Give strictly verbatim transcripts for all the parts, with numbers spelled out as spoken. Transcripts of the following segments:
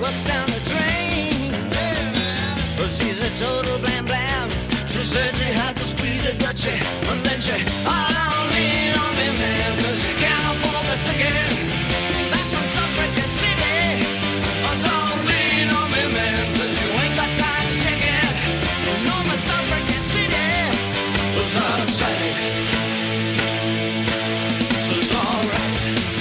bucks down the drain. Well, she's a total blam blam. She said she had to squeeze it, but she, and then she, oh, don't lean on me, man, cause you can't afford the ticket. Back from Suffragette City. Oh, don't lean on me, man, cause you ain't got time to check it. No, my Suffragette City was out of sight. So it's alright.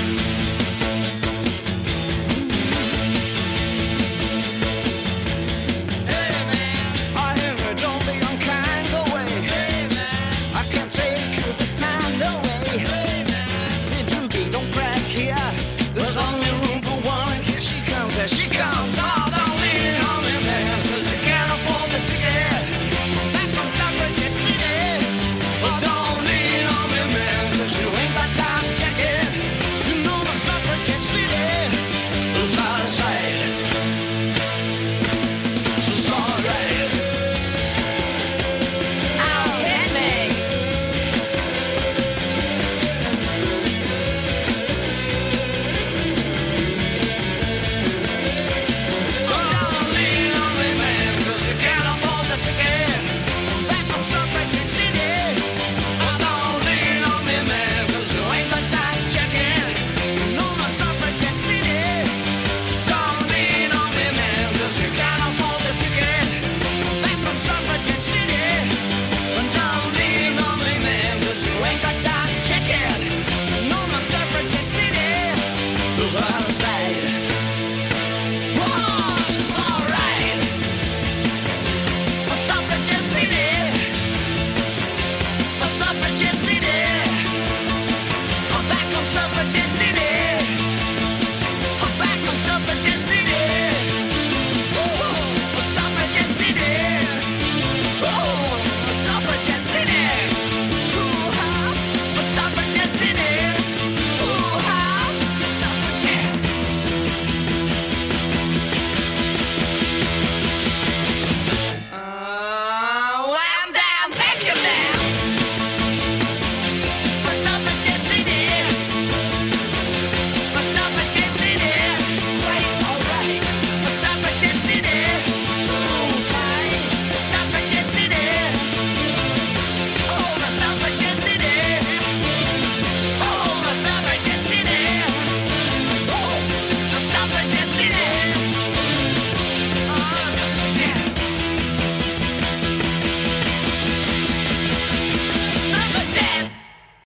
Hey, man, I hear me, don't be unkind, go away. Hey, man, I can't take you this time, no way. Hey, man, Doogie, don't crash here. There's only room for one. Here she comes, here she